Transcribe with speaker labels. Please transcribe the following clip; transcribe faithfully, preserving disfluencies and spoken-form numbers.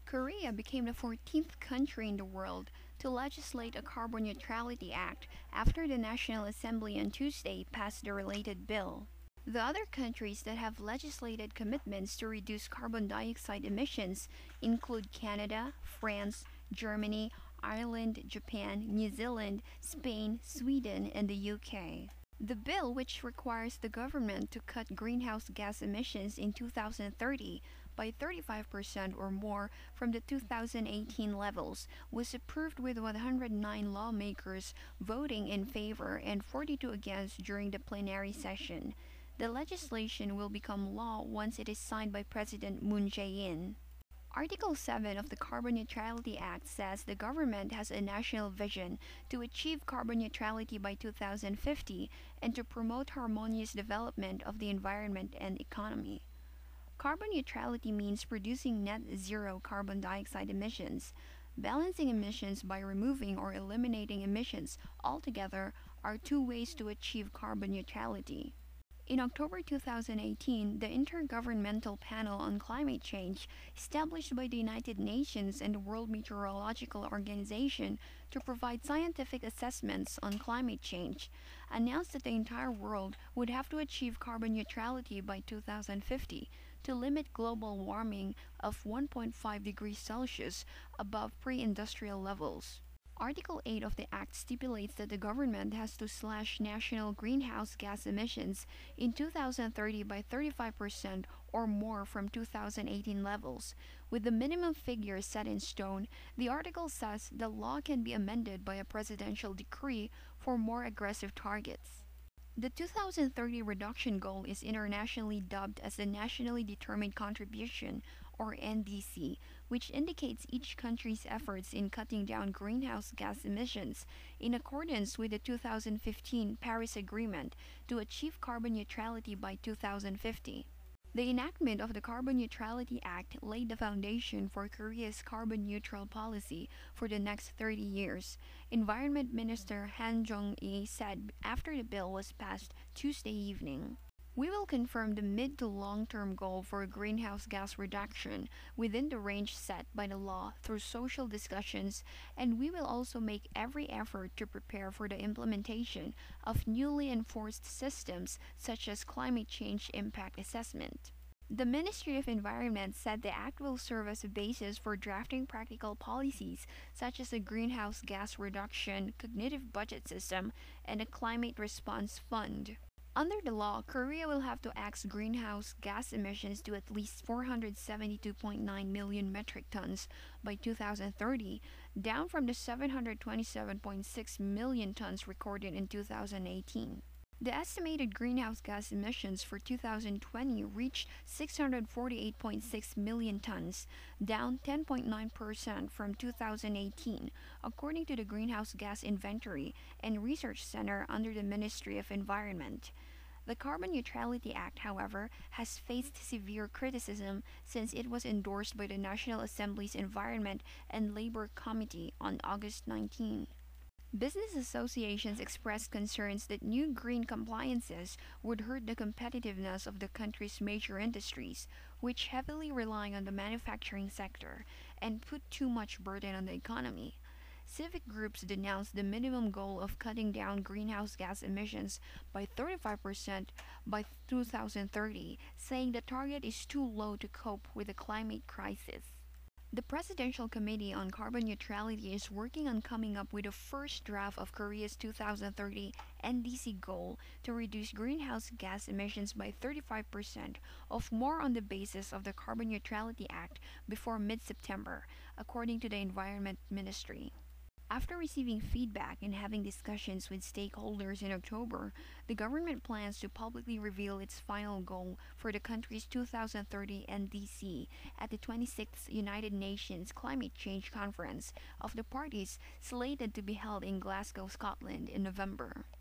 Speaker 1: Korea became the fourteenth country in the world to legislate a Carbon Neutrality Act after the National Assembly on Tuesday passed the related bill. The other countries that have legislated commitments to reduce carbon dioxide emissions include Canada, France, Germany, Ireland, Japan, New Zealand, Spain, Sweden, and the U K. The bill, which requires the government to cut greenhouse gas emissions in two thousand thirty by thirty-five percent or more from the two thousand eighteen levels, was approved with one hundred nine lawmakers voting in favor and forty-two against during the plenary session. The legislation will become law once it is signed by President Moon Jae-in. Article seven of the Carbon Neutrality Act says the government has a national vision to achieve carbon neutrality by two thousand fifty and to promote harmonious development of the environment and economy. Carbon neutrality means producing net zero carbon dioxide emissions. Balancing emissions by removing or eliminating emissions altogether are two ways to achieve carbon neutrality. In October two thousand eighteen, the Intergovernmental Panel on Climate Change, established by the United Nations and the World Meteorological Organization to provide scientific assessments on climate change, announced that the entire world would have to achieve carbon neutrality by two thousand fifty to limit global warming of one point five degrees Celsius above pre-industrial levels. Article eight of the Act stipulates that the government has to slash national greenhouse gas emissions in two thousand thirty by thirty-five percent or more from two thousand eighteen levels. With the minimum figure set in stone, the article says the law can be amended by a presidential decree for more aggressive targets. The two thousand thirty reduction goal is internationally dubbed as the Nationally Determined Contribution, or N D C, which indicates each country's efforts in cutting down greenhouse gas emissions in accordance with the two thousand fifteen Paris Agreement to achieve carbon neutrality by two thousand fifty. The enactment of the Carbon Neutrality Act laid the foundation for Korea's carbon neutral policy for the next thirty years, Environment Minister Han Jong-il said after the bill was passed Tuesday evening. We will confirm the mid to long-term goal for greenhouse gas reduction within the range set by the law through social discussions, and we will also make every effort to prepare for the implementation of newly enforced systems such as climate change impact assessment. The Ministry of Environment said the act will serve as a basis for drafting practical policies such as a greenhouse gas reduction cognitive budget system and a climate response fund. Under the law, Korea will have to axe greenhouse gas emissions to at least four hundred seventy-two point nine million metric tons by two thousand thirty, down from the seven hundred twenty-seven point six million tons recorded in two thousand eighteen. The estimated greenhouse gas emissions for two thousand twenty reached six hundred forty-eight point six million tons, down ten point nine percent from two thousand eighteen, according to the Greenhouse Gas Inventory and Research Center under the Ministry of Environment. The Carbon Neutrality Act, however, has faced severe criticism since it was endorsed by the National Assembly's Environment and Labor Committee on August nineteenth. Business associations expressed concerns that new green compliances would hurt the competitiveness of the country's major industries, which heavily rely on the manufacturing sector, and put too much burden on the economy. Civic groups denounced the minimum goal of cutting down greenhouse gas emissions by thirty-five percent by two thousand thirty, saying the target is too low to cope with the climate crisis. The Presidential Committee on Carbon Neutrality is working on coming up with a first draft of Korea's two thousand thirty N D C goal to reduce greenhouse gas emissions by thirty-five percent or more on the basis of the Carbon Neutrality Act before mid-September, according to the Environment Ministry. After receiving feedback and having discussions with stakeholders in October, the government plans to publicly reveal its final goal for the country's two thousand thirty N D C at the twenty-sixth United Nations Climate Change Conference of the Parties slated to be held in Glasgow, Scotland in November.